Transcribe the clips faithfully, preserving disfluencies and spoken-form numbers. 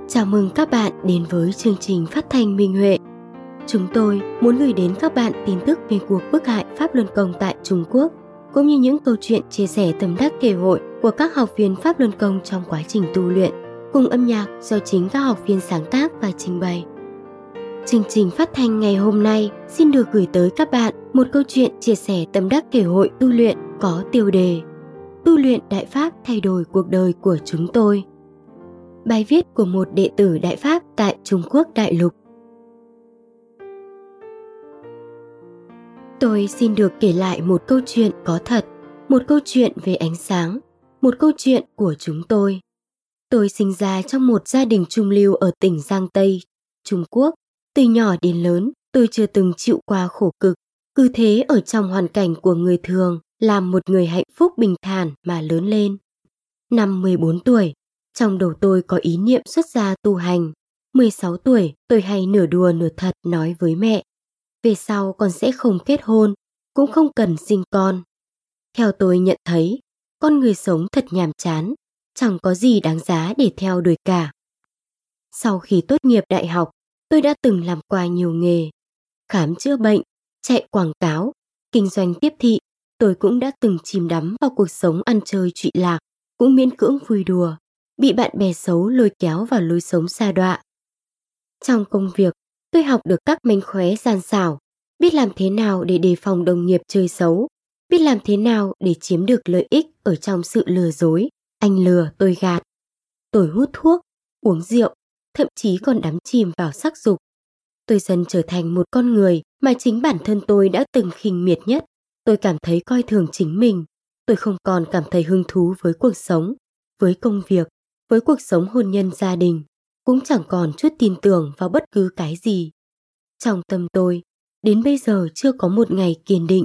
Chào mừng các bạn đến với chương trình phát thanh Minh Huệ. Chúng tôi muốn gửi đến các bạn tin tức về cuộc bức hại Pháp Luân Công tại Trung Quốc, cũng như những câu chuyện chia sẻ tâm đắc kể hội của các học viên Pháp Luân Công trong quá trình tu luyện, cùng âm nhạc do chính các học viên sáng tác và trình bày. Chương trình phát thanh ngày hôm nay xin được gửi tới các bạn một câu chuyện chia sẻ tâm đắc kể hội tu luyện có tiêu đề Tu luyện Đại Pháp thay đổi cuộc đời của chúng tôi. Bài viết của một đệ tử Đại Pháp tại Trung Quốc đại lục. Tôi xin được kể lại một câu chuyện có thật, một câu chuyện về ánh sáng, một câu chuyện của chúng tôi. Tôi sinh ra trong một gia đình trung lưu ở tỉnh Giang Tây, Trung Quốc. Từ nhỏ đến lớn, tôi chưa từng chịu qua khổ cực, cứ thế ở trong hoàn cảnh của người thường, làm một người hạnh phúc bình thản mà lớn lên. Năm mười bốn tuổi, trong đầu tôi có ý niệm xuất gia tu hành. mười sáu tuổi, tôi hay nửa đùa nửa thật nói với mẹ, về sau con sẽ không kết hôn, cũng không cần sinh con. Theo tôi nhận thấy, con người sống thật nhàm chán, chẳng có gì đáng giá để theo đuổi cả. Sau khi tốt nghiệp đại học, tôi đã từng làm qua nhiều nghề, khám chữa bệnh, chạy quảng cáo, kinh doanh tiếp thị. Tôi cũng đã từng chìm đắm vào cuộc sống ăn chơi trụy lạc, cũng miễn cưỡng vui đùa, bị bạn bè xấu lôi kéo vào lối sống sa đọa. Trong công việc, tôi học được các mánh khóe gian xảo, biết làm thế nào để đề phòng đồng nghiệp chơi xấu, biết làm thế nào để chiếm được lợi ích ở trong sự lừa dối, anh lừa tôi gạt. Tôi hút thuốc, uống rượu, thậm chí còn đắm chìm vào sắc dục. Tôi dần trở thành một con người mà chính bản thân tôi đã từng khinh miệt nhất. Tôi cảm thấy coi thường chính mình. Tôi không còn cảm thấy hứng thú với cuộc sống, với công việc, với cuộc sống hôn nhân gia đình, cũng chẳng còn chút tin tưởng vào bất cứ cái gì. Trong tâm tôi, đến bây giờ chưa có một ngày kiên định.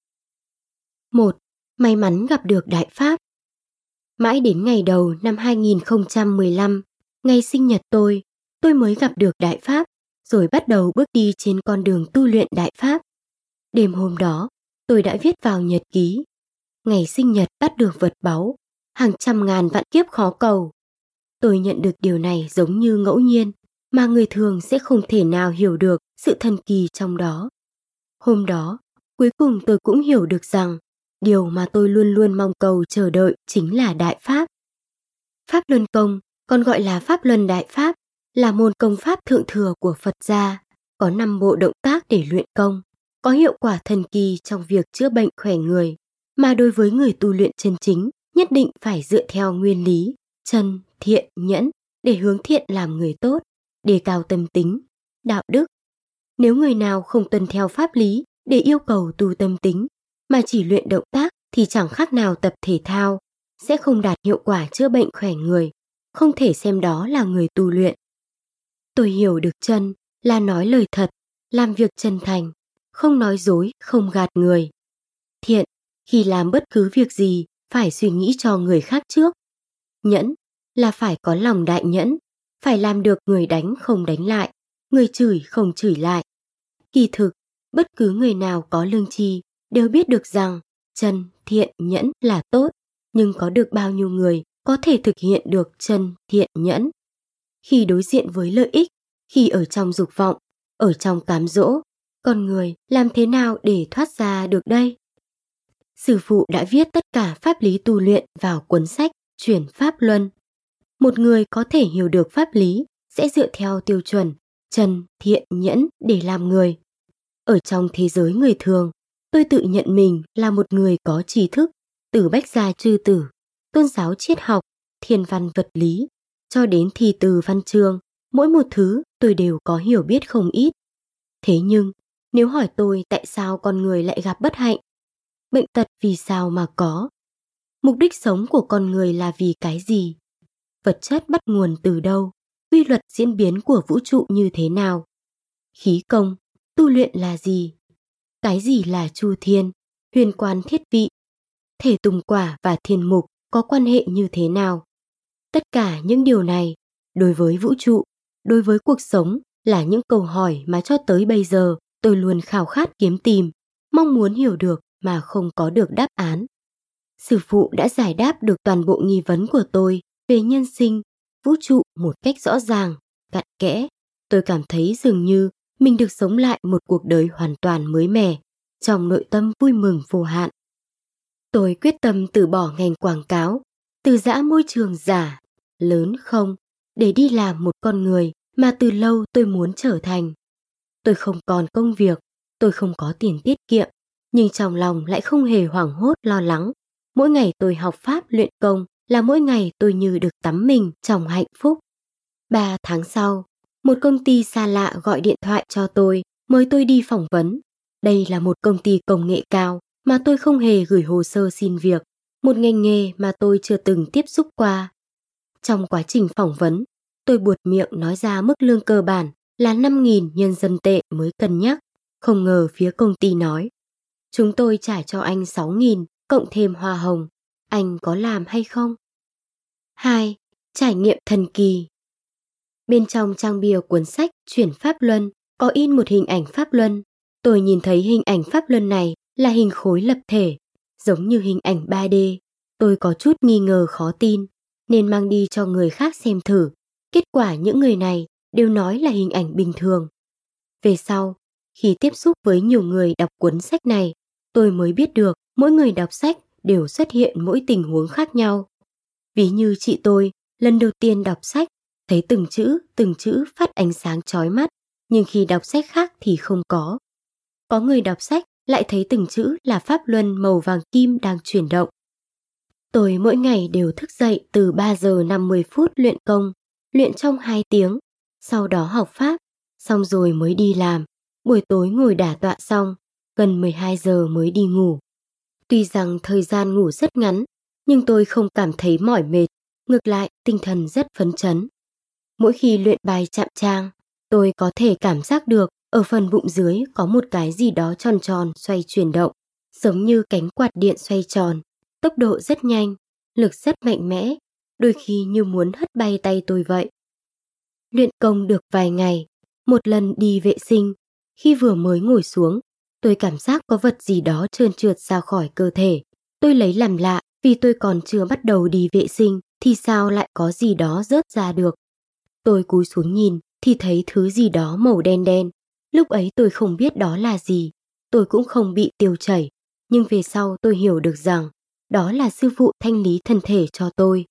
một. May mắn gặp được Đại Pháp. Mãi đến ngày đầu năm hai nghìn không trăm mười lăm, ngày sinh nhật tôi, tôi mới gặp được Đại Pháp, rồi bắt đầu bước đi trên con đường tu luyện Đại Pháp. Đêm hôm đó, tôi đã viết vào nhật ký, ngày sinh nhật bắt được vật báu, hàng trăm ngàn vạn kiếp khó cầu. Tôi nhận được điều này giống như ngẫu nhiên, mà người thường sẽ không thể nào hiểu được sự thần kỳ trong đó. Hôm đó, cuối cùng tôi cũng hiểu được rằng, điều mà tôi luôn luôn mong cầu chờ đợi chính là Đại Pháp. Pháp Luân Công, còn gọi là Pháp Luân Đại Pháp, là môn công pháp thượng thừa của Phật gia, có năm bộ động tác để luyện công, có hiệu quả thần kỳ trong việc chữa bệnh khỏe người, mà đối với người tu luyện chân chính, nhất định phải dựa theo nguyên lý, chân, thiện, nhẫn, để hướng thiện làm người tốt, đề cao tâm tính, đạo đức. Nếu người nào không tuân theo pháp lý để yêu cầu tu tâm tính, mà chỉ luyện động tác thì chẳng khác nào tập thể thao, sẽ không đạt hiệu quả chữa bệnh khỏe người, không thể xem đó là người tu luyện. Tôi hiểu được chân là nói lời thật, làm việc chân thành, không nói dối, không gạt người. Thiện, khi làm bất cứ việc gì, phải suy nghĩ cho người khác trước. Nhẫn là phải có lòng đại nhẫn, phải làm được người đánh không đánh lại, người chửi không chửi lại. Kỳ thực, bất cứ người nào có lương tri đều biết được rằng chân, thiện, nhẫn là tốt, nhưng có được bao nhiêu người có thể thực hiện được chân, thiện, nhẫn? Khi đối diện với lợi ích, khi ở trong dục vọng, ở trong cám dỗ, con người làm thế nào để thoát ra được đây? Sư phụ đã viết tất cả pháp lý tu luyện vào cuốn sách Chuyển Pháp Luân. Một người có thể hiểu được pháp lý sẽ dựa theo tiêu chuẩn chân, thiện, nhẫn để làm người. Ở trong thế giới người thường, tôi tự nhận mình là một người có tri thức, từ Bách gia chư tử, tôn giáo triết học, thiên văn vật lý, cho đến thi từ văn chương, mỗi một thứ tôi đều có hiểu biết không ít. Thế nhưng, nếu hỏi tôi tại sao con người lại gặp bất hạnh, bệnh tật vì sao mà có? Mục đích sống của con người là vì cái gì? Vật chất bắt nguồn từ đâu? Quy luật diễn biến của vũ trụ như thế nào? Khí công, tu luyện là gì? Cái gì là chu thiên, huyền quan thiết vị? Thể tùng quả và thiên mục có quan hệ như thế nào? Tất cả những điều này, đối với vũ trụ, đối với cuộc sống là những câu hỏi mà cho tới bây giờ tôi luôn khao khát kiếm tìm, mong muốn hiểu được mà không có được đáp án. Sư phụ đã giải đáp được toàn bộ nghi vấn của tôi về nhân sinh, vũ trụ một cách rõ ràng, cặn kẽ. Tôi cảm thấy dường như mình được sống lại một cuộc đời hoàn toàn mới mẻ, trong nội tâm vui mừng vô hạn. Tôi quyết tâm từ bỏ ngành quảng cáo, từ giã môi trường giả, lớn không, để đi làm một con người mà từ lâu tôi muốn trở thành. Tôi không còn công việc, tôi không có tiền tiết kiệm, nhưng trong lòng lại không hề hoảng hốt lo lắng. Mỗi ngày tôi học pháp luyện công là mỗi ngày tôi như được tắm mình trong hạnh phúc. Ba tháng sau, một công ty xa lạ gọi điện thoại cho tôi, mời tôi đi phỏng vấn. Đây là một công ty công nghệ cao mà tôi không hề gửi hồ sơ xin việc, một ngành nghề mà tôi chưa từng tiếp xúc qua. Trong quá trình phỏng vấn, tôi buột miệng nói ra mức lương cơ bản là năm nghìn nhân dân tệ mới cân nhắc. Không ngờ phía công ty nói, chúng tôi trả cho anh sáu nghìn, cộng thêm hoa hồng. Anh có làm hay không? hai. Trải nghiệm thần kỳ. Bên trong trang bìa cuốn sách Chuyển Pháp Luân có in một hình ảnh Pháp Luân. Tôi nhìn thấy hình ảnh Pháp Luân này là hình khối lập thể, giống như hình ảnh ba D. Tôi có chút nghi ngờ khó tin, nên mang đi cho người khác xem thử. Kết quả những người này đều nói là hình ảnh bình thường. Về sau, khi tiếp xúc với nhiều người đọc cuốn sách này, tôi mới biết được mỗi người đọc sách đều xuất hiện mỗi tình huống khác nhau. Ví như chị tôi, lần đầu tiên đọc sách, thấy từng chữ, từng chữ phát ánh sáng chói mắt, nhưng khi đọc sách khác thì không có. Có người đọc sách lại thấy từng chữ là pháp luân màu vàng kim đang chuyển động. Tôi mỗi ngày đều thức dậy từ ba giờ năm mươi phút luyện công, luyện trong hai tiếng, sau đó học pháp, xong rồi mới đi làm. Buổi tối ngồi đả tọa xong, gần mười hai giờ mới đi ngủ. Tuy rằng thời gian ngủ rất ngắn, nhưng tôi không cảm thấy mỏi mệt, ngược lại tinh thần rất phấn chấn. Mỗi khi luyện bài chạm trang, tôi có thể cảm giác được ở phần bụng dưới có một cái gì đó tròn tròn xoay chuyển động, giống như cánh quạt điện xoay tròn, tốc độ rất nhanh, lực rất mạnh mẽ, đôi khi như muốn hất bay tay tôi vậy. Luyện công được vài ngày, một lần đi vệ sinh, khi vừa mới ngồi xuống, tôi cảm giác có vật gì đó trơn trượt ra khỏi cơ thể. Tôi lấy làm lạ, vì tôi còn chưa bắt đầu đi vệ sinh thì sao lại có gì đó rớt ra được. Tôi cúi xuống nhìn thì thấy thứ gì đó màu đen đen. Lúc ấy tôi không biết đó là gì, tôi cũng không bị tiêu chảy, nhưng về sau tôi hiểu được rằng đó là sư phụ thanh lý thân thể cho tôi.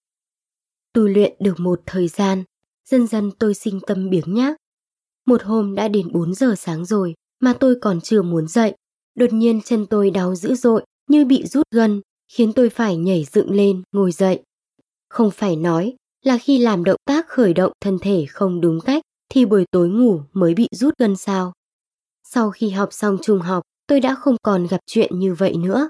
Tu luyện được một thời gian, dần dần tôi sinh tâm biếng nhác. Một hôm đã đến bốn giờ sáng rồi mà tôi còn chưa muốn dậy. Đột nhiên chân tôi đau dữ dội như bị rút gân, khiến tôi phải nhảy dựng lên ngồi dậy. Không phải nói là khi làm động tác khởi động thân thể không đúng cách thì buổi tối ngủ mới bị rút gân sao? Sau khi học xong trung học, tôi đã không còn gặp chuyện như vậy nữa.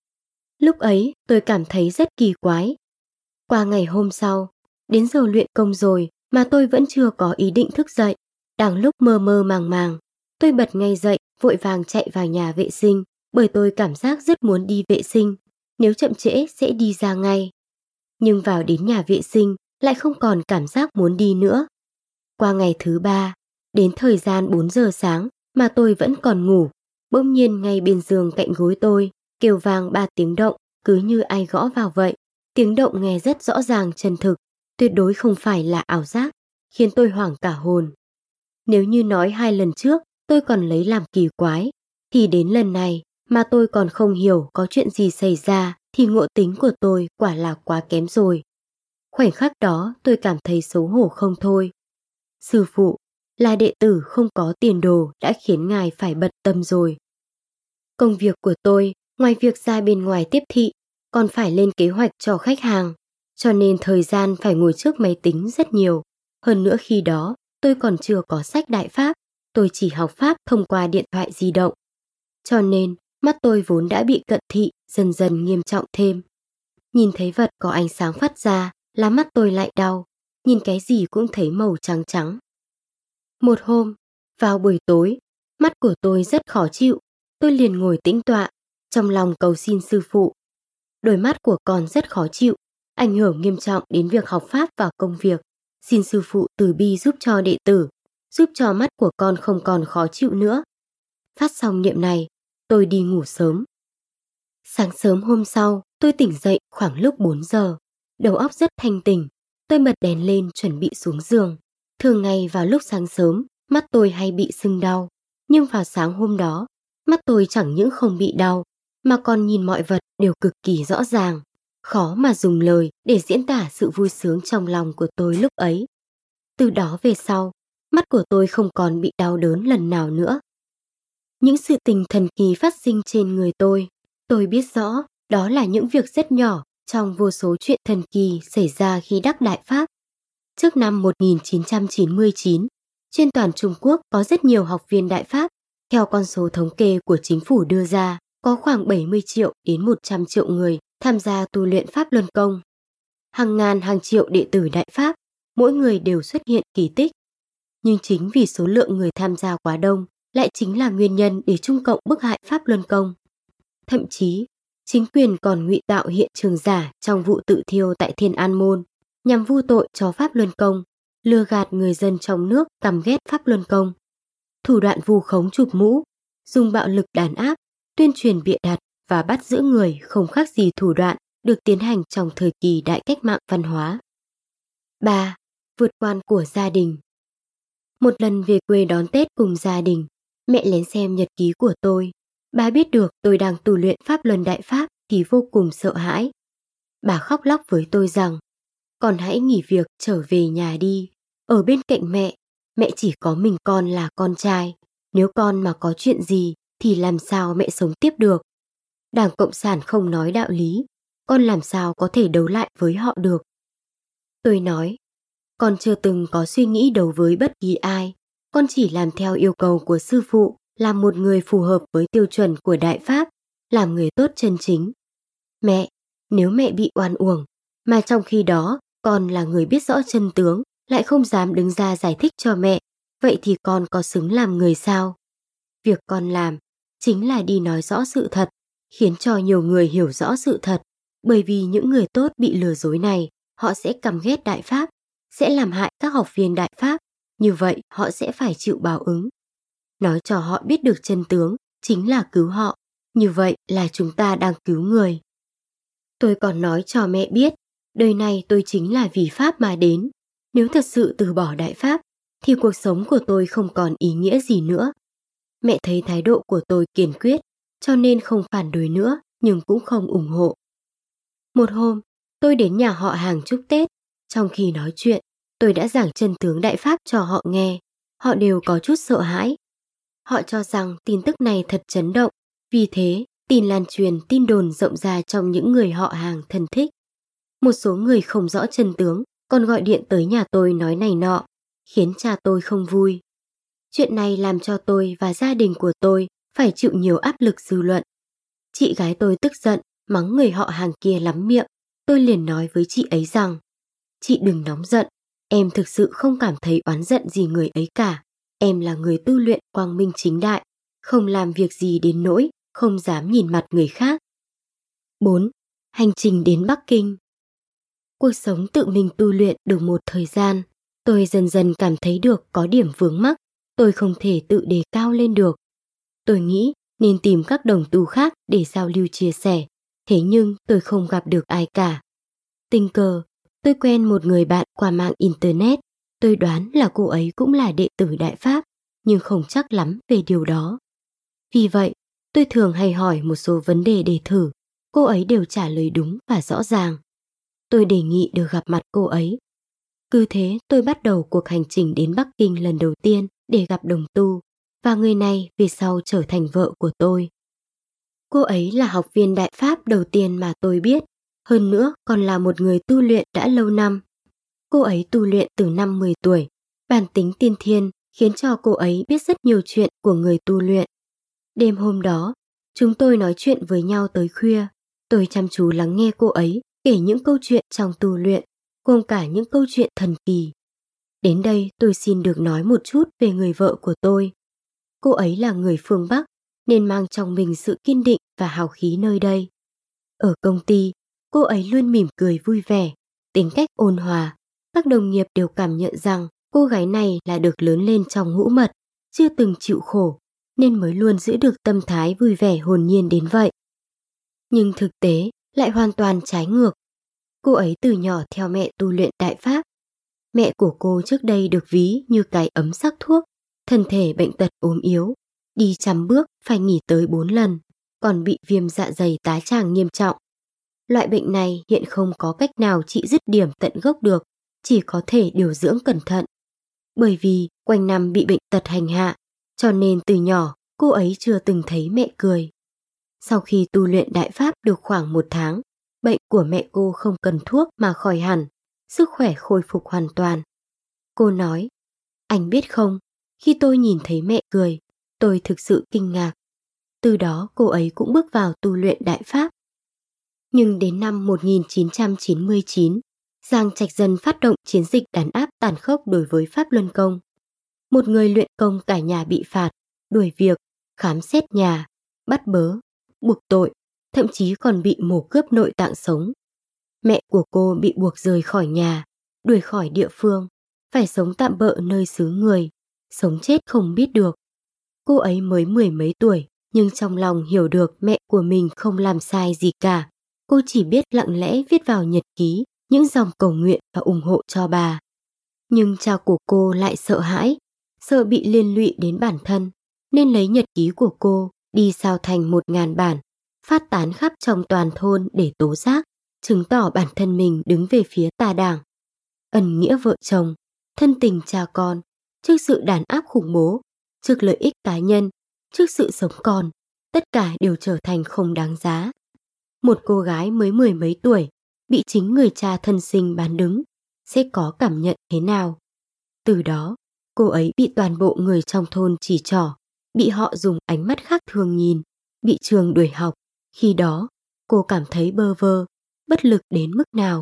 Lúc ấy tôi cảm thấy rất kỳ quái. Qua ngày hôm sau, đến giờ luyện công rồi mà tôi vẫn chưa có ý định thức dậy. Đang lúc mơ mơ màng màng, tôi bật ngay dậy, vội vàng chạy vào nhà vệ sinh, bởi tôi cảm giác rất muốn đi vệ sinh, nếu chậm trễ sẽ đi ra ngay. Nhưng vào đến nhà vệ sinh lại không còn cảm giác muốn đi nữa. Qua ngày thứ ba, đến thời gian bốn giờ sáng mà tôi vẫn còn ngủ, bỗng nhiên ngay bên giường cạnh gối tôi, kêu vang ba tiếng động, cứ như ai gõ vào vậy. Tiếng động nghe rất rõ ràng chân thực, tuyệt đối không phải là ảo giác, khiến tôi hoảng cả hồn. Nếu như nói hai lần trước tôi còn lấy làm kỳ quái, thì đến lần này mà tôi còn không hiểu có chuyện gì xảy ra thì ngộ tính của tôi quả là quá kém rồi. Khoảnh khắc đó tôi cảm thấy xấu hổ không thôi. Sư phụ, là đệ tử không có tiền đồ đã khiến ngài phải bận tâm rồi. Công việc của tôi, ngoài việc ra bên ngoài tiếp thị, còn phải lên kế hoạch cho khách hàng, cho nên thời gian phải ngồi trước máy tính rất nhiều. Hơn nữa khi đó, tôi còn chưa có sách đại pháp, tôi chỉ học pháp thông qua điện thoại di động. Cho nên, mắt tôi vốn đã bị cận thị, dần dần nghiêm trọng thêm. Nhìn thấy vật có ánh sáng phát ra, là mắt tôi lại đau, nhìn cái gì cũng thấy màu trắng trắng. Một hôm, vào buổi tối, mắt của tôi rất khó chịu, tôi liền ngồi tĩnh tọa, trong lòng cầu xin sư phụ. Đôi mắt của con rất khó chịu, ảnh hưởng nghiêm trọng đến việc học pháp và công việc. Xin sư phụ từ bi giúp cho đệ tử, giúp cho mắt của con không còn khó chịu nữa. Phát xong niệm này, tôi đi ngủ sớm. Sáng sớm hôm sau, tôi tỉnh dậy khoảng lúc bốn giờ, đầu óc rất thanh tỉnh. Tôi bật đèn lên chuẩn bị xuống giường. Thường ngày vào lúc sáng sớm, mắt tôi hay bị sưng đau. Nhưng vào sáng hôm đó, mắt tôi chẳng những không bị đau, mà còn nhìn mọi vật đều cực kỳ rõ ràng. Khó mà dùng lời để diễn tả sự vui sướng trong lòng của tôi lúc ấy. Từ đó về sau, mắt của tôi không còn bị đau đớn lần nào nữa. Những sự tình thần kỳ phát sinh trên người tôi, tôi biết rõ đó là những việc rất nhỏ trong vô số chuyện thần kỳ xảy ra khi đắc đại pháp. Trước năm một nghìn chín trăm chín mươi chín, trên toàn Trung Quốc có rất nhiều học viên đại pháp. Theo con số thống kê của chính phủ đưa ra, có khoảng bảy mươi triệu đến một trăm triệu người tham gia tu luyện Pháp Luân Công. Hàng ngàn hàng triệu đệ tử đại pháp, mỗi người đều xuất hiện kỳ tích. Nhưng chính vì số lượng người tham gia quá đông lại chính là nguyên nhân để Trung Cộng bức hại Pháp Luân Công. Thậm chí, chính quyền còn ngụy tạo hiện trường giả trong vụ tự thiêu tại Thiên An Môn, nhằm vu tội cho Pháp Luân Công, lừa gạt người dân trong nước căm ghét Pháp Luân Công. Thủ đoạn vu khống chụp mũ, dùng bạo lực đàn áp, tuyên truyền bịa đặt và bắt giữ người không khác gì thủ đoạn được tiến hành trong thời kỳ đại cách mạng văn hóa. ba. Vượt quan của gia đình. Một lần về quê đón Tết cùng gia đình, mẹ lén xem nhật ký của tôi. Bà biết được tôi đang tu luyện Pháp Luân Đại Pháp thì vô cùng sợ hãi. Bà khóc lóc với tôi rằng, con hãy nghỉ việc trở về nhà đi. Ở bên cạnh mẹ, mẹ chỉ có mình con là con trai. Nếu con mà có chuyện gì thì làm sao mẹ sống tiếp được? Đảng Cộng sản không nói đạo lý, con làm sao có thể đấu lại với họ được? Tôi nói, con chưa từng có suy nghĩ đấu với bất kỳ ai. Con chỉ làm theo yêu cầu của sư phụ, làm một người phù hợp với tiêu chuẩn của Đại Pháp, làm người tốt chân chính. Mẹ, nếu mẹ bị oan uổng, mà trong khi đó con là người biết rõ chân tướng, lại không dám đứng ra giải thích cho mẹ, vậy thì con có xứng làm người sao? Việc con làm chính là đi nói rõ sự thật, khiến cho nhiều người hiểu rõ sự thật, bởi vì những người tốt bị lừa dối này, họ sẽ căm ghét Đại Pháp, sẽ làm hại các học viên Đại Pháp, như vậy họ sẽ phải chịu báo ứng. Nói cho họ biết được chân tướng chính là cứu họ, như vậy là chúng ta đang cứu người. Tôi còn nói cho mẹ biết, đời này tôi chính là vì Pháp mà đến. Nếu thật sự từ bỏ Đại Pháp, thì cuộc sống của tôi không còn ý nghĩa gì nữa. Mẹ thấy thái độ của tôi kiên quyết, cho nên không phản đối nữa, nhưng cũng không ủng hộ. Một hôm, tôi đến nhà họ hàng chúc Tết. Trong khi nói chuyện, tôi đã giảng chân tướng Đại Pháp cho họ nghe. Họ đều có chút sợ hãi. Họ cho rằng tin tức này thật chấn động, vì thế tin lan truyền, tin đồn rộng ra trong những người họ hàng thân thích. Một số người không rõ chân tướng còn gọi điện tới nhà tôi nói này nọ, khiến cha tôi không vui. Chuyện này làm cho tôi và gia đình của tôi phải chịu nhiều áp lực dư luận. Chị gái tôi tức giận, mắng người họ hàng kia lắm miệng. Tôi liền nói với chị ấy rằng, chị đừng nóng giận, em thực sự không cảm thấy oán giận gì người ấy cả. Em là người tu luyện quang minh chính đại, không làm việc gì đến nỗi không dám nhìn mặt người khác. bốn. Hành trình đến Bắc Kinh. Cuộc sống tự mình tu luyện được một thời gian, tôi dần dần cảm thấy được có điểm vướng mắc, tôi không thể tự đề cao lên được. Tôi nghĩ nên tìm các đồng tu khác để giao lưu chia sẻ, thế nhưng tôi không gặp được ai cả. Tình cờ, tôi quen một người bạn qua mạng Internet, tôi đoán là cô ấy cũng là đệ tử Đại Pháp, nhưng không chắc lắm về điều đó. Vì vậy, tôi thường hay hỏi một số vấn đề để thử, cô ấy đều trả lời đúng và rõ ràng. Tôi đề nghị được gặp mặt cô ấy. Cứ thế tôi bắt đầu cuộc hành trình đến Bắc Kinh lần đầu tiên để gặp đồng tu, và người này về sau trở thành vợ của tôi. Cô ấy là học viên Đại Pháp đầu tiên mà tôi biết, hơn nữa còn là một người tu luyện đã lâu năm. Cô ấy tu luyện từ năm mười tuổi, bản tính tiên thiên khiến cho cô ấy biết rất nhiều chuyện của người tu luyện. Đêm hôm đó, chúng tôi nói chuyện với nhau tới khuya. Tôi chăm chú lắng nghe cô ấy kể những câu chuyện trong tu luyện, gồm cả những câu chuyện thần kỳ. Đến đây tôi xin được nói một chút về người vợ của tôi. Cô ấy là người phương Bắc, nên mang trong mình sự kiên định và hào khí nơi đây. Ở công ty, cô ấy luôn mỉm cười vui vẻ, tính cách ôn hòa. Các đồng nghiệp đều cảm nhận rằng cô gái này là được lớn lên trong hũ mật, chưa từng chịu khổ, nên mới luôn giữ được tâm thái vui vẻ hồn nhiên đến vậy. Nhưng thực tế lại hoàn toàn trái ngược. Cô ấy từ nhỏ theo mẹ tu luyện Đại Pháp. Mẹ của cô trước đây được ví như cái ấm sắc thuốc, thân thể bệnh tật ốm yếu, đi trăm bước phải nghỉ tới bốn lần, còn bị viêm dạ dày tá tràng nghiêm trọng. Loại bệnh này hiện không có cách nào trị dứt điểm tận gốc được, chỉ có thể điều dưỡng cẩn thận. Bởi vì quanh năm bị bệnh tật hành hạ, cho nên từ nhỏ cô ấy chưa từng thấy mẹ cười. Sau khi tu luyện Đại Pháp được khoảng một tháng, bệnh của mẹ cô không cần thuốc mà khỏi hẳn, sức khỏe khôi phục hoàn toàn. Cô nói, anh biết không, khi tôi nhìn thấy mẹ cười, tôi thực sự kinh ngạc. Từ đó cô ấy cũng bước vào tu luyện Đại Pháp. Nhưng đến năm một nghìn chín trăm chín mươi chín, Giang Trạch Dân phát động chiến dịch đàn áp tàn khốc đối với Pháp Luân Công. Một người luyện công cả nhà bị phạt, đuổi việc, khám xét nhà, bắt bớ, buộc tội, thậm chí còn bị mổ cướp nội tạng sống. Mẹ của cô bị buộc rời khỏi nhà, đuổi khỏi địa phương, phải sống tạm bợ nơi xứ người, sống chết không biết được. Cô ấy mới mười mấy tuổi, nhưng trong lòng hiểu được mẹ của mình không làm sai gì cả. Cô chỉ biết lặng lẽ viết vào nhật ký những dòng cầu nguyện và ủng hộ cho bà. Nhưng cha của cô lại sợ hãi, sợ bị liên lụy đến bản thân, nên lấy nhật ký của cô đi sao thành một ngàn bản, phát tán khắp trong toàn thôn để tố giác, chứng tỏ bản thân mình đứng về phía tà đảng. Ân nghĩa vợ chồng, thân tình cha con, trước sự đàn áp khủng bố, trước lợi ích cá nhân, trước sự sống còn, tất cả đều trở thành không đáng giá. Một cô gái mới mười mấy tuổi, bị chính người cha thân sinh bán đứng, sẽ có cảm nhận thế nào? Từ đó, cô ấy bị toàn bộ người trong thôn chỉ trỏ, bị họ dùng ánh mắt khác thường nhìn, bị trường đuổi học. Khi đó, cô cảm thấy bơ vơ, bất lực đến mức nào.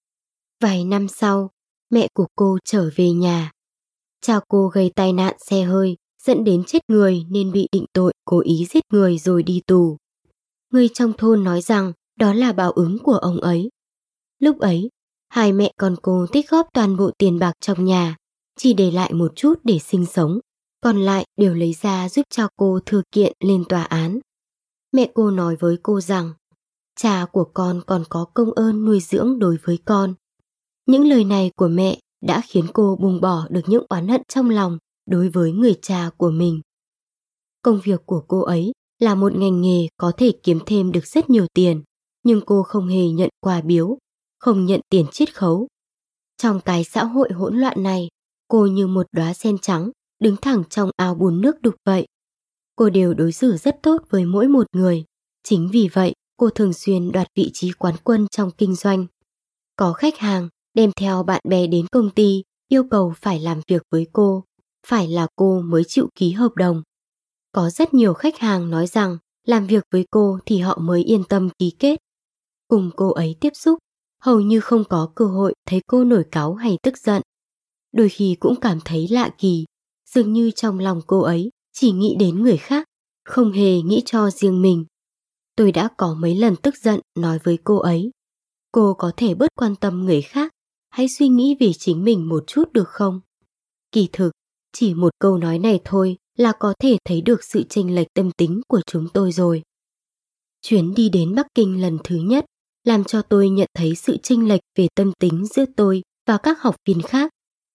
Vài năm sau, mẹ của cô trở về nhà. Cha cô gây tai nạn xe hơi, dẫn đến chết người nên bị định tội cố ý giết người rồi đi tù. Người trong thôn nói rằng đó là báo ứng của ông ấy. Lúc ấy, hai mẹ con cô tích góp toàn bộ tiền bạc trong nhà, chỉ để lại một chút để sinh sống, còn lại đều lấy ra giúp cho cô thư kiện lên tòa án. Mẹ cô nói với cô rằng, cha của con còn có công ơn nuôi dưỡng đối với con. Những lời này của mẹ đã khiến cô buông bỏ được những oán hận trong lòng đối với người cha của mình. Công việc của cô ấy là một ngành nghề có thể kiếm thêm được rất nhiều tiền, nhưng cô không hề nhận quà biếu, không nhận tiền chiết khấu. Trong cái xã hội hỗn loạn này, cô như một đóa sen trắng, đứng thẳng trong ao bùn nước đục vậy. Cô đều đối xử rất tốt với mỗi một người. Chính vì vậy, cô thường xuyên đoạt vị trí quán quân trong kinh doanh. Có khách hàng đem theo bạn bè đến công ty, yêu cầu phải làm việc với cô, phải là cô mới chịu ký hợp đồng. Có rất nhiều khách hàng nói rằng làm việc với cô thì họ mới yên tâm ký kết. Cùng cô ấy tiếp xúc, hầu như không có cơ hội thấy cô nổi cáu hay tức giận. Đôi khi cũng cảm thấy lạ kỳ, dường như trong lòng cô ấy chỉ nghĩ đến người khác, không hề nghĩ cho riêng mình. Tôi đã có mấy lần tức giận nói với cô ấy, cô có thể bớt quan tâm người khác, hãy suy nghĩ về chính mình một chút được không? Kỳ thực, chỉ một câu nói này thôi là có thể thấy được sự chênh lệch tâm tính của chúng tôi rồi. Chuyến đi đến Bắc Kinh lần thứ nhất làm cho tôi nhận thấy sự chênh lệch về tâm tính giữa tôi và các học viên khác.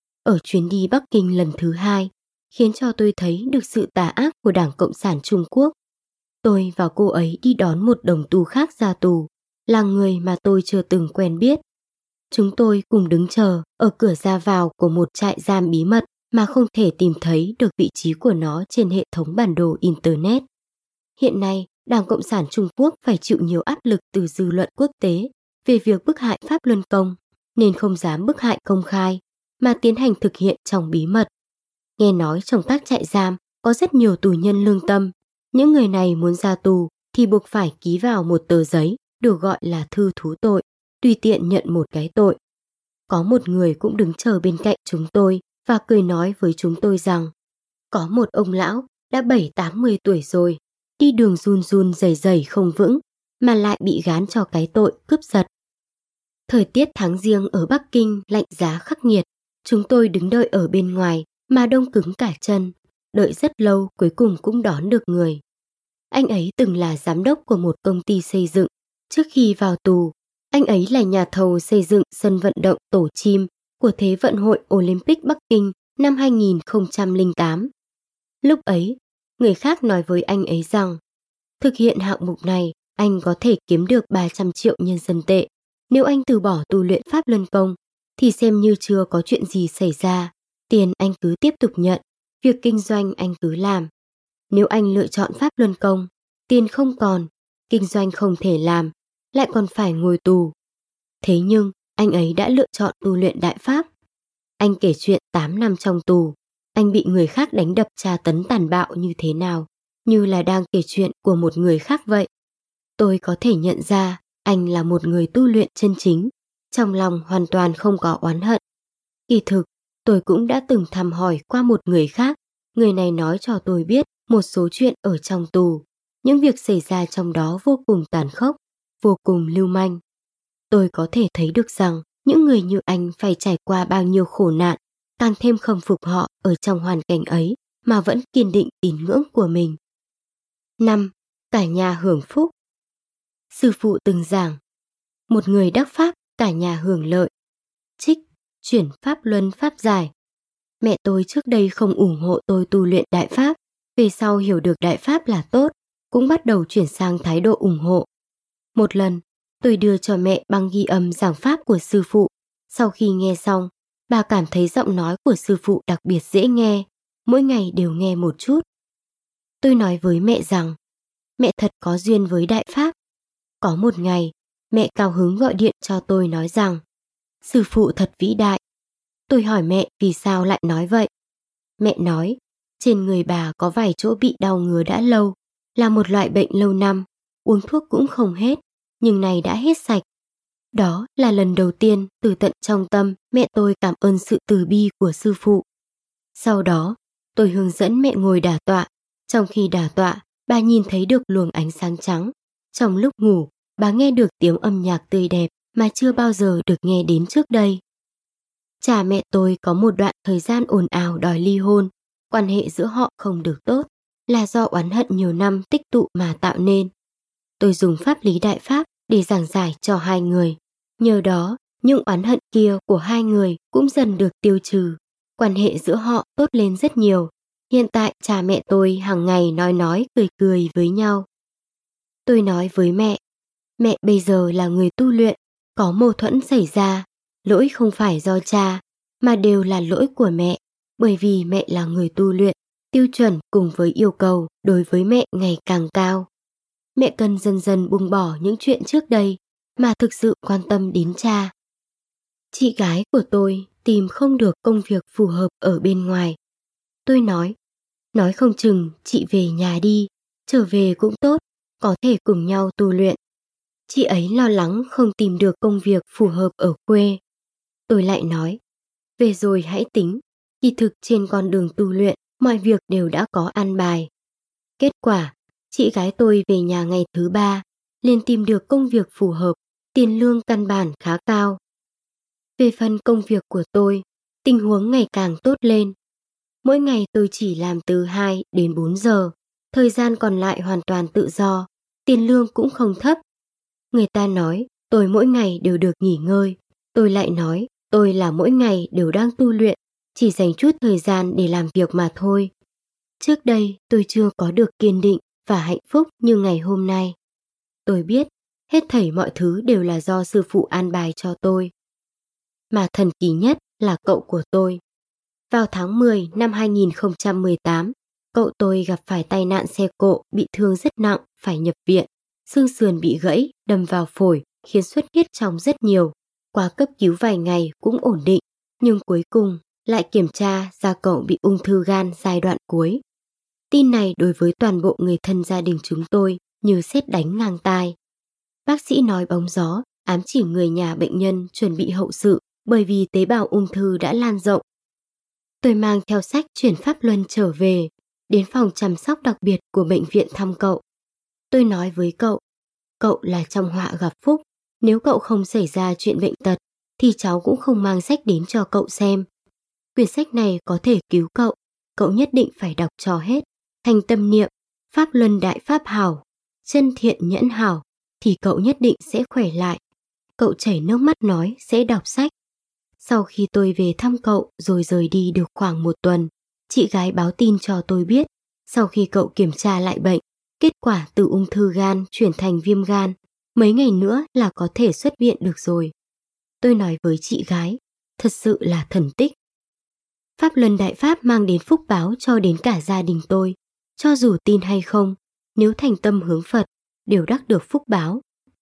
Ở chuyến đi Bắc Kinh lần thứ hai, khiến cho tôi thấy được sự tà ác của Đảng Cộng sản Trung Quốc. Tôi và cô ấy đi đón một đồng tu khác ra tù, là người mà tôi chưa từng quen biết. Chúng tôi cùng đứng chờ ở cửa ra vào của một trại giam bí mật mà không thể tìm thấy được vị trí của nó trên hệ thống bản đồ Internet. Hiện nay, Đảng Cộng sản Trung Quốc phải chịu nhiều áp lực từ dư luận quốc tế về việc bức hại Pháp Luân Công, nên không dám bức hại công khai, mà tiến hành thực hiện trong bí mật. Nghe nói trong các trại giam có rất nhiều tù nhân lương tâm. Những người này muốn ra tù thì buộc phải ký vào một tờ giấy được gọi là thư thú tội, tùy tiện nhận một cái tội. Có một người cũng đứng chờ bên cạnh chúng tôi và cười nói với chúng tôi rằng có một ông lão đã bảy tám mươi tuổi rồi, đi đường run run rẩy rẩy không vững mà lại bị gán cho cái tội cướp giật. Thời tiết tháng giêng ở Bắc Kinh lạnh giá khắc nghiệt, chúng tôi đứng đợi ở bên ngoài mà đông cứng cả chân, đợi rất lâu cuối cùng cũng đón được người. Anh ấy từng là giám đốc của một công ty xây dựng, trước khi vào tù, Anh ấy là nhà thầu xây dựng sân vận động Tổ Chim của Thế vận hội Olympic Bắc Kinh năm hai nghìn không trăm lẻ tám. Lúc ấy, người khác nói với anh ấy rằng thực hiện hạng mục này anh có thể kiếm được ba trăm triệu nhân dân tệ. Nếu anh từ bỏ tu luyện Pháp Luân Công thì xem như chưa có chuyện gì xảy ra. Tiền anh cứ tiếp tục nhận, việc kinh doanh anh cứ làm. Nếu anh lựa chọn Pháp Luân Công, tiền không còn, kinh doanh không thể làm, lại còn phải ngồi tù. Thế nhưng anh ấy đã lựa chọn tu luyện Đại Pháp. Anh kể chuyện tám năm trong tù, anh bị người khác đánh đập tra tấn tàn bạo như thế nào, như là đang kể chuyện của một người khác vậy. Tôi có thể nhận ra anh là một người tu luyện chân chính, trong lòng hoàn toàn không có oán hận. Kỳ thực, tôi cũng đã từng thăm hỏi qua một người khác, người này nói cho tôi biết một số chuyện ở trong tù, những việc xảy ra trong đó vô cùng tàn khốc, vô cùng lưu manh. Tôi có thể thấy được rằng những người như anh phải trải qua bao nhiêu khổ nạn, càng thêm khâm phục họ ở trong hoàn cảnh ấy mà vẫn kiên định tín ngưỡng của mình. năm. Cả nhà hưởng phúc. Sư phụ từng giảng, một người đắc pháp, cả nhà hưởng lợi. Trích, chuyển Pháp Luân Pháp Giải. Mẹ tôi trước đây không ủng hộ tôi tu luyện Đại Pháp, về sau hiểu được Đại Pháp là tốt, cũng bắt đầu chuyển sang thái độ ủng hộ. Một lần, tôi đưa cho mẹ băng ghi âm giảng Pháp của sư phụ. Sau khi nghe xong, bà cảm thấy giọng nói của sư phụ đặc biệt dễ nghe, mỗi ngày đều nghe một chút. Tôi nói với mẹ rằng, mẹ thật có duyên với Đại Pháp. Có một ngày, mẹ cao hứng gọi điện cho tôi nói rằng, sư phụ thật vĩ đại. Tôi hỏi mẹ vì sao lại nói vậy. Mẹ nói, trên người bà có vài chỗ bị đau ngứa đã lâu, là một loại bệnh lâu năm, uống thuốc cũng không hết, nhưng này đã hết sạch. Đó là lần đầu tiên từ tận trong tâm mẹ tôi cảm ơn sự từ bi của sư phụ. Sau đó, tôi hướng dẫn mẹ ngồi đả tọa. Trong khi đả tọa, bà nhìn thấy được luồng ánh sáng trắng. Trong lúc ngủ, bà nghe được tiếng âm nhạc tươi đẹp mà chưa bao giờ được nghe đến trước đây. Cha mẹ tôi có một đoạn thời gian ồn ào đòi ly hôn, quan hệ giữa họ không được tốt, là do oán hận nhiều năm tích tụ mà tạo nên. Tôi dùng pháp lý Đại Pháp để giảng giải cho hai người. Nhờ đó, những oán hận kia của hai người cũng dần được tiêu trừ. Quan hệ giữa họ tốt lên rất nhiều. Hiện tại cha mẹ tôi hàng ngày nói nói cười cười với nhau. Tôi nói với mẹ, mẹ bây giờ là người tu luyện, có mâu thuẫn xảy ra, lỗi không phải do cha, mà đều là lỗi của mẹ, bởi vì mẹ là người tu luyện, tiêu chuẩn cùng với yêu cầu đối với mẹ ngày càng cao. Mẹ cần dần dần buông bỏ những chuyện trước đây mà thực sự quan tâm đến cha. Chị gái của tôi tìm không được công việc phù hợp ở bên ngoài. Tôi nói, nói không chừng chị về nhà đi, trở về cũng tốt, có thể cùng nhau tu luyện. Chị ấy lo lắng không tìm được công việc phù hợp ở quê. Tôi lại nói, về rồi hãy tính, kỳ thực trên con đường tu luyện mọi việc đều đã có an bài. Kết quả, chị gái tôi về nhà ngày thứ ba, liền tìm được công việc phù hợp, tiền lương căn bản khá cao. Về phần công việc của tôi, tình huống ngày càng tốt lên. Mỗi ngày tôi chỉ làm từ hai đến bốn giờ, thời gian còn lại hoàn toàn tự do, tiền lương cũng không thấp. Người ta nói tôi mỗi ngày đều được nghỉ ngơi, tôi lại nói tôi là mỗi ngày đều đang tu luyện, chỉ dành chút thời gian để làm việc mà thôi. Trước đây tôi chưa có được kiên định và hạnh phúc như ngày hôm nay. Tôi biết hết thảy mọi thứ đều là do sư phụ an bài cho tôi. Mà thần kỳ nhất là cậu của tôi. Vào tháng mười năm hai nghìn không trăm mười tám, cậu tôi gặp phải tai nạn xe cộ, bị thương rất nặng, phải nhập viện. Xương sườn bị gãy, đâm vào phổi, khiến xuất huyết trong rất nhiều. Qua cấp cứu vài ngày cũng ổn định, nhưng cuối cùng lại kiểm tra ra cậu bị ung thư gan giai đoạn cuối. Tin này đối với toàn bộ người thân gia đình chúng tôi như sét đánh ngang tai. Bác sĩ nói bóng gió, ám chỉ người nhà bệnh nhân chuẩn bị hậu sự bởi vì tế bào ung thư đã lan rộng. Tôi mang theo sách chuyển Pháp Luân trở về, đến phòng chăm sóc đặc biệt của bệnh viện thăm cậu. Tôi nói với cậu, cậu là trong họa gặp phúc, nếu cậu không xảy ra chuyện bệnh tật thì cháu cũng không mang sách đến cho cậu xem. Quyển sách này có thể cứu cậu, cậu nhất định phải đọc cho hết. Thành tâm niệm, Pháp Luân Đại Pháp hảo, chân thiện nhẫn hảo, thì cậu nhất định sẽ khỏe lại. cậu chảy nước mắt nói sẽ đọc sách. Sau khi tôi về thăm cậu rồi rời đi được khoảng một tuần, chị gái báo tin cho tôi biết, sau khi cậu kiểm tra lại bệnh, kết quả từ ung thư gan chuyển thành viêm gan, mấy ngày nữa là có thể xuất viện được rồi. Tôi nói với chị gái, thật sự là thần tích. Pháp luân đại pháp mang đến phúc báo cho đến cả gia đình tôi, cho dù tin hay không, nếu thành tâm hướng Phật, đều đắc được phúc báo.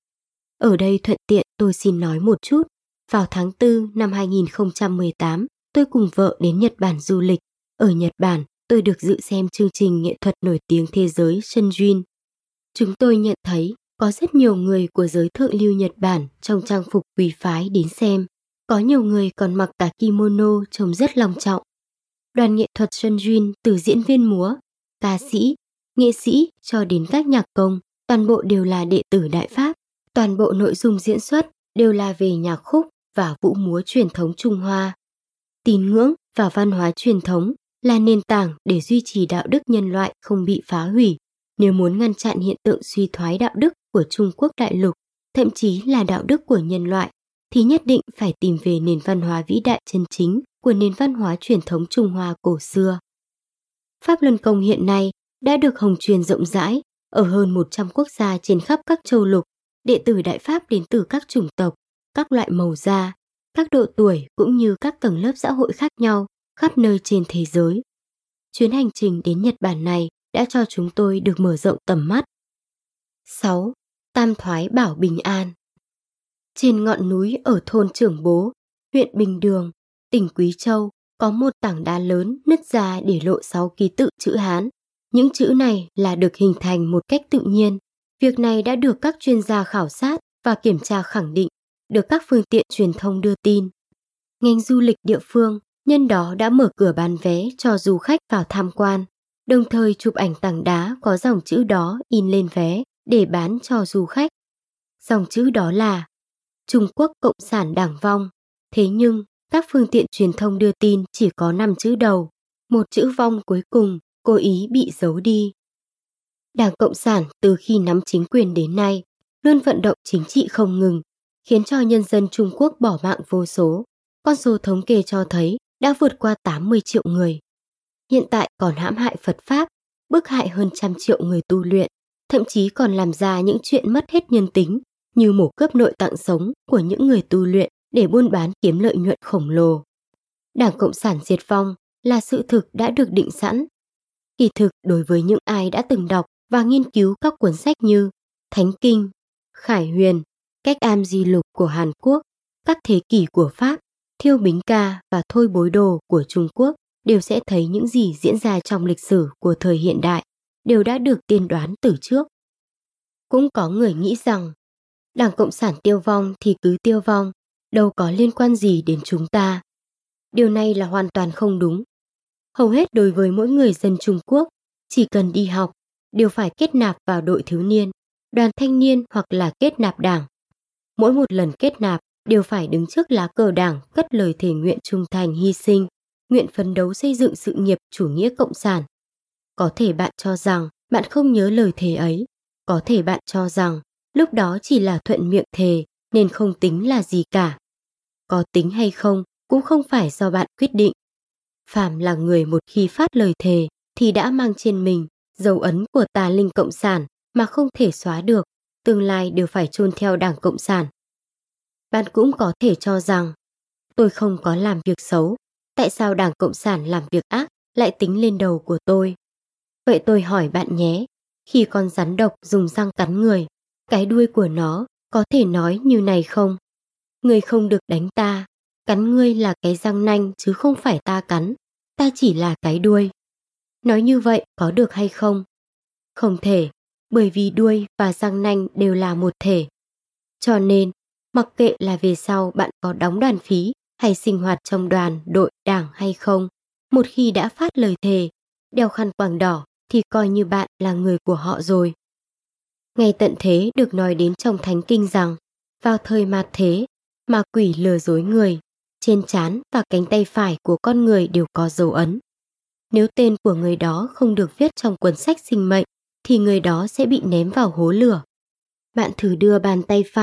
Ở đây thuận tiện tôi xin nói một chút, vào tháng tư năm hai nghìn không trăm mười tám, tôi cùng vợ đến Nhật Bản du lịch. Ở Nhật Bản, tôi được dự xem chương trình nghệ thuật nổi tiếng thế giới Shenzhen. Chúng tôi nhận thấy có rất nhiều người của giới thượng lưu Nhật Bản trong trang phục quý phái đến xem. Có nhiều người còn mặc cả kimono trông rất long trọng. Đoàn nghệ thuật Shenzhen từ diễn viên múa, ca sĩ, nghệ sĩ cho đến các nhạc công, toàn bộ đều là đệ tử Đại Pháp. Toàn bộ nội dung diễn xuất đều là về nhạc khúc và vũ múa truyền thống Trung Hoa. Tín ngưỡng và văn hóa truyền thống là nền tảng để duy trì đạo đức nhân loại không bị phá hủy. Nếu muốn ngăn chặn hiện tượng suy thoái đạo đức của Trung Quốc đại lục, thậm chí là đạo đức của nhân loại, thì nhất định phải tìm về nền văn hóa vĩ đại chân chính của nền văn hóa truyền thống Trung Hoa cổ xưa. Pháp Luân Công hiện nay đã được hồng truyền rộng rãi ở hơn một trăm quốc gia trên khắp các châu lục. Đệ tử Đại Pháp đến từ các chủng tộc, các loại màu da, các độ tuổi cũng như các tầng lớp xã hội khác nhau khắp nơi trên thế giới. Chuyến hành trình đến Nhật Bản này đã cho chúng tôi được mở rộng tầm mắt. sáu. Tam Thoái Bảo Bình An. Trên ngọn núi ở thôn Trưởng Bố, huyện Bình Đường, tỉnh Quý Châu, có một tảng đá lớn nứt ra để lộ sáu ký tự chữ Hán. Những chữ này là được hình thành một cách tự nhiên. Việc này đã được các chuyên gia khảo sát và kiểm tra khẳng định, được các phương tiện truyền thông đưa tin. Ngành du lịch địa phương nhân đó đã mở cửa bán vé cho du khách vào tham quan, đồng thời chụp ảnh tảng đá có dòng chữ đó in lên vé để bán cho du khách. Dòng chữ đó là Trung Quốc Cộng sản Đảng vong. Thế nhưng, các phương tiện truyền thông đưa tin chỉ có năm chữ đầu, một chữ vong cuối cùng cố ý bị giấu đi. Đảng Cộng sản từ khi nắm chính quyền đến nay luôn vận động chính trị không ngừng, khiến cho nhân dân Trung Quốc bỏ mạng vô số. Con số thống kê cho thấy đã vượt qua tám mươi triệu người. Hiện tại còn hãm hại Phật Pháp, bức hại hơn trăm triệu người tu luyện, thậm chí còn làm ra những chuyện mất hết nhân tính như mổ cướp nội tạng sống của những người tu luyện để buôn bán kiếm lợi nhuận khổng lồ. Đảng Cộng sản diệt vong là sự thực đã được định sẵn. Kỳ thực đối với những ai đã từng đọc và nghiên cứu các cuốn sách như Thánh Kinh, Khải Huyền, Cách Am Di Lục của Hàn Quốc, Các Thế Kỷ của Pháp, Thiêu Bính Ca và Thôi Bối Đồ của Trung Quốc đều sẽ thấy những gì diễn ra trong lịch sử của thời hiện đại đều đã được tiên đoán từ trước. Cũng có người nghĩ rằng Đảng Cộng sản tiêu vong thì cứ tiêu vong, đâu có liên quan gì đến chúng ta. Điều này là hoàn toàn không đúng. Hầu hết đối với mỗi người dân Trung Quốc, chỉ cần đi học, đều phải kết nạp vào đội thiếu niên, đoàn thanh niên hoặc là kết nạp đảng. Mỗi một lần kết nạp đều phải đứng trước lá cờ đảng cất lời thề nguyện trung thành hy sinh, nguyện phấn đấu xây dựng sự nghiệp chủ nghĩa cộng sản. Có thể bạn cho rằng bạn không nhớ lời thề ấy, có thể bạn cho rằng lúc đó chỉ là thuận miệng thề nên không tính là gì cả. Có tính hay không cũng không phải do bạn quyết định. Phàm là người một khi phát lời thề thì đã mang trên mình dấu ấn của tà linh cộng sản mà không thể xóa được, tương lai đều phải chôn theo Đảng Cộng sản. Bạn cũng có thể cho rằng, tôi không có làm việc xấu, tại sao Đảng Cộng sản làm việc ác lại tính lên đầu của tôi? Vậy tôi hỏi bạn nhé, khi con rắn độc dùng răng cắn người, cái đuôi của nó có thể nói như này không? Ngươi không được đánh ta, cắn ngươi là cái răng nanh chứ không phải ta cắn, ta chỉ là cái đuôi. Nói như vậy có được hay không? Không thể, bởi vì đuôi và răng nanh đều là một thể. Cho nên, mặc kệ là về sau bạn có đóng đoàn phí hay sinh hoạt trong đoàn, đội, đảng hay không, một khi đã phát lời thề, đeo khăn quàng đỏ thì coi như bạn là người của họ rồi. Ngay tận thế được nói đến trong Thánh Kinh rằng, vào thời mạt thế, ma quỷ lừa dối người, trên trán và cánh tay phải của con người đều có dấu ấn. Nếu tên của người đó không được viết trong cuốn sách sinh mệnh, thì người đó sẽ bị ném vào hố lửa. Bạn thử đưa bàn tay phải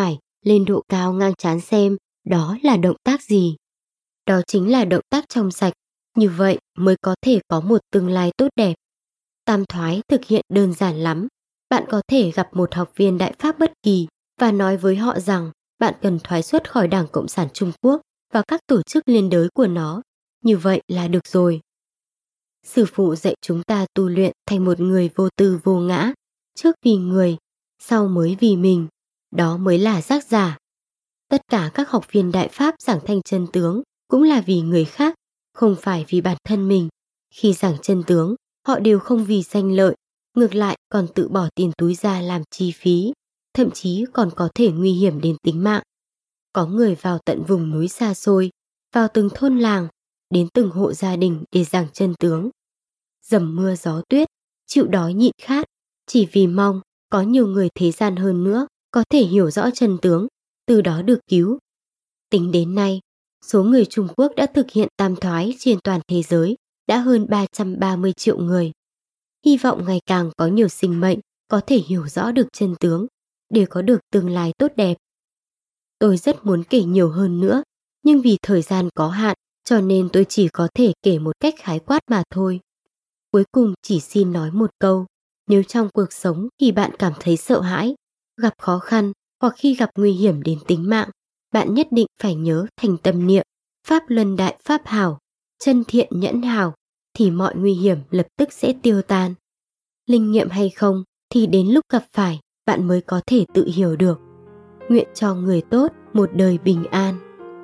lên độ cao ngang trán xem đó là động tác gì. Đó chính là động tác trong sạch, như vậy mới có thể có một tương lai tốt đẹp. Tam thoái thực hiện đơn giản lắm. Bạn có thể gặp một học viên Đại Pháp bất kỳ và nói với họ rằng bạn cần thoái xuất khỏi Đảng Cộng sản Trung Quốc và các tổ chức liên đới của nó. Như vậy là được rồi. Sư phụ dạy chúng ta tu luyện thành một người vô tư vô ngã, trước vì người, sau mới vì mình. Đó mới là giác giả. Tất cả các học viên Đại Pháp giảng thanh chân tướng cũng là vì người khác, không phải vì bản thân mình. Khi giảng chân tướng, họ đều không vì danh lợi, ngược lại còn tự bỏ tiền túi ra làm chi phí, thậm chí còn có thể nguy hiểm đến tính mạng. Có người vào tận vùng núi xa xôi, vào từng thôn làng, đến từng hộ gia đình để giảng chân tướng. Dầm mưa gió tuyết, chịu đói nhịn khát, chỉ vì mong có nhiều người thế gian hơn nữa có thể hiểu rõ chân tướng, từ đó được cứu. Tính đến nay, số người Trung Quốc đã thực hiện tam thoái trên toàn thế giới đã hơn ba trăm ba mươi triệu người. Hy vọng ngày càng có nhiều sinh mệnh có thể hiểu rõ được chân tướng để có được tương lai tốt đẹp. Tôi rất muốn kể nhiều hơn nữa, nhưng vì thời gian có hạn cho nên tôi chỉ có thể kể một cách khái quát mà thôi. Cuối cùng chỉ xin nói một câu, nếu trong cuộc sống khi bạn cảm thấy sợ hãi, gặp khó khăn hoặc khi gặp nguy hiểm đến tính mạng, bạn nhất định phải nhớ thành tâm niệm, Pháp Luân Đại Pháp Hảo, chân thiện nhẫn hảo, thì mọi nguy hiểm lập tức sẽ tiêu tan. Linh nghiệm hay không thì đến lúc gặp phải bạn mới có thể tự hiểu được. Nguyện cho người tốt một đời bình an.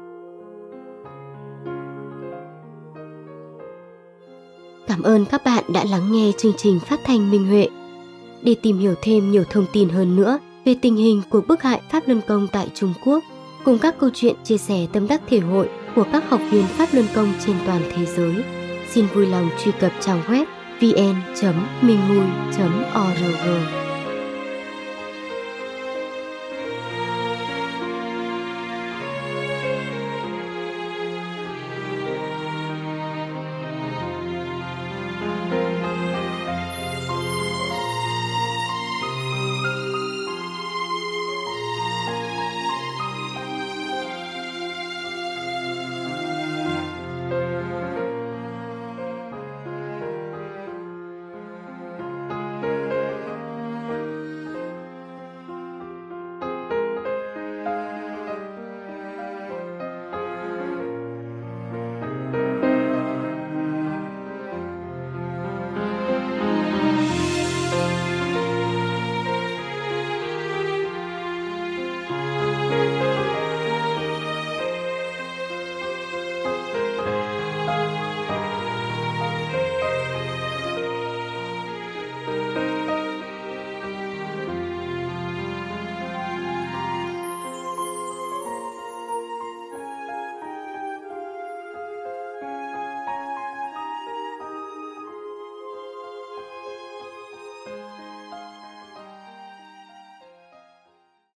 Cảm ơn các bạn đã lắng nghe chương trình phát thanh Minh Huệ. Để tìm hiểu thêm nhiều thông tin hơn nữa về tình hình cuộc bức hại Pháp Luân Công tại Trung Quốc, cùng các câu chuyện chia sẻ tâm đắc thể hội của các học viên Pháp Luân Công trên toàn thế giới, xin vui lòng truy cập trang web vn chấm minh ngui chấm org.